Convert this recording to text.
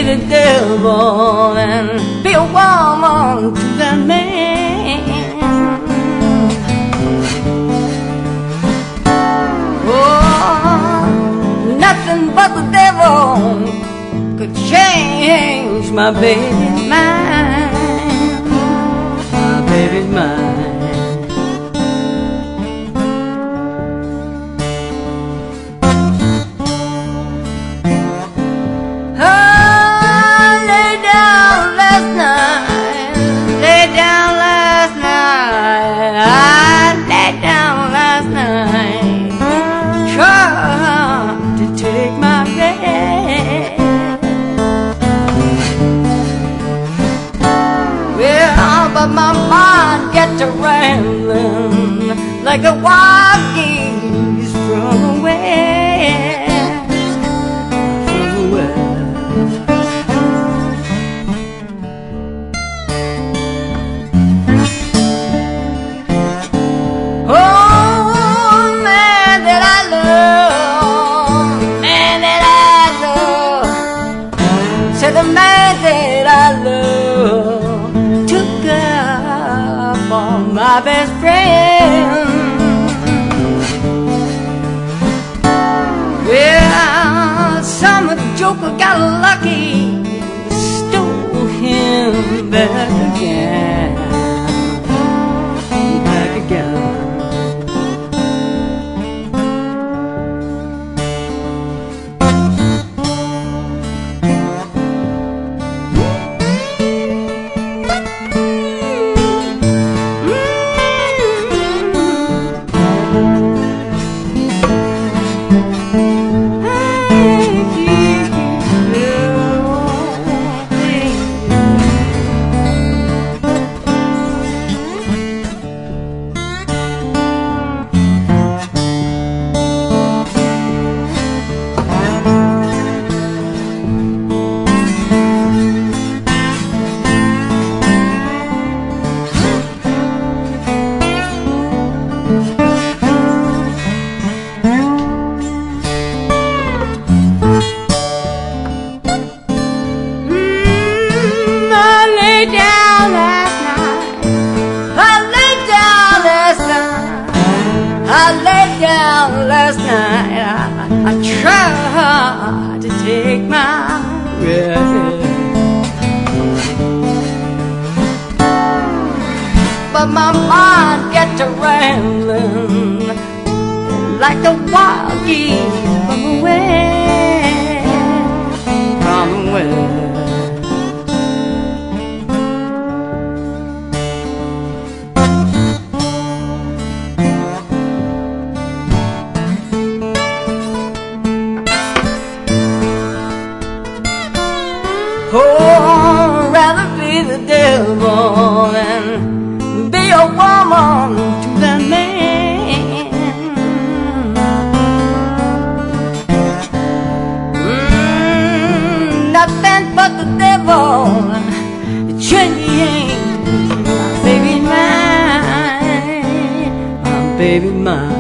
the devil and be a woman to that man. Oh, nothing but the devil could change my baby's mind. My baby's mind. But my mind gets to rambling like a wild geese from the west, from the west. Oh, man that I love, man that I love, said the man that I love for my best friend. Well, some joker got lucky, stole him back again, back again. Last night I tried to take my rest, but my mind gets to rambling like the wild geese from the west, from the west. Oh, I'd rather be the devil than be a woman to that man. Nothing but the devil changing my baby's mind, my baby's mind.